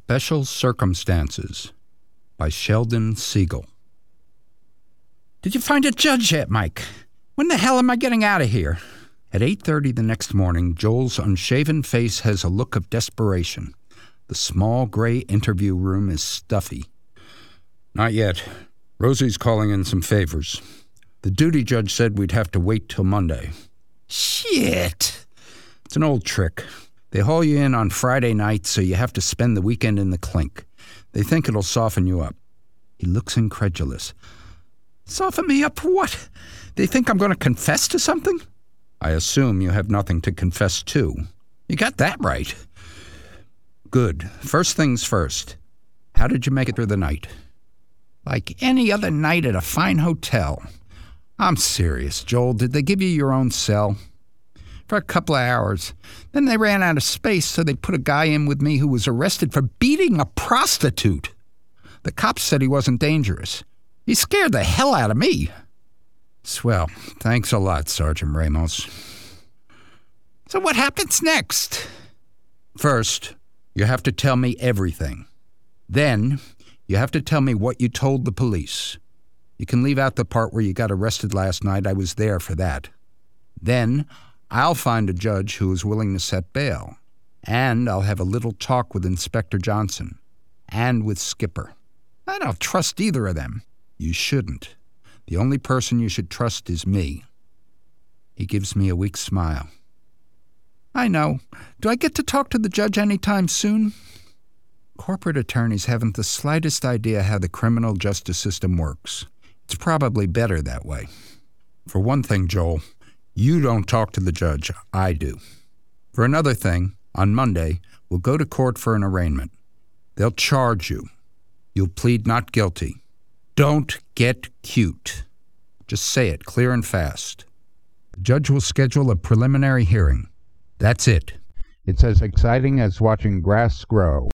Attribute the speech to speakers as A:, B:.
A: Special Circumstances by Sheldon Siegel. Did you find a judge yet, Mike? When the hell am I getting out of here? At 8:30 the next morning, Joel's unshaven face has a look of desperation. The small gray interview room is stuffy. Not yet. Rosie's calling in some favors. The duty judge said we'd have to wait till Monday. Shit! It's an old trick. They haul you in on Friday night, so you have to spend the weekend in the clink. They think it'll soften you up. He looks incredulous. Soften me up for what? They think I'm going to confess to something? I assume you have nothing to confess to. You got that right. Good. First things first. How did you make it through the night? Like any other night at a fine hotel. I'm serious, Joel. Did they give you your own cell? For a couple of hours. Then they ran out of space, so they put a guy in with me who was arrested for beating a prostitute. The cops said he wasn't dangerous. He scared the hell out of me. Swell. Thanks a lot, Sergeant Ramos. So what happens next? First, you have to tell me everything. Then, you have to tell me what you told the police. You can leave out the part where you got arrested last night. I was there for that. Then, I'll find a judge who is willing to set bail. And I'll have a little talk with Inspector Johnson. And with Skipper. I don't trust either of them. You shouldn't. The only person you should trust is me. He gives me a weak smile. I know. Do I get to talk to the judge anytime soon? Corporate attorneys haven't the slightest idea how the criminal justice system works. It's probably better that way. For one thing, Joel, you don't talk to the judge. I do. For another thing, on Monday, we'll go to court for an arraignment. They'll charge you. You'll plead not guilty. Don't get cute. Just say it clear and fast. The judge will schedule a preliminary hearing. That's it. It's as exciting as watching grass grow.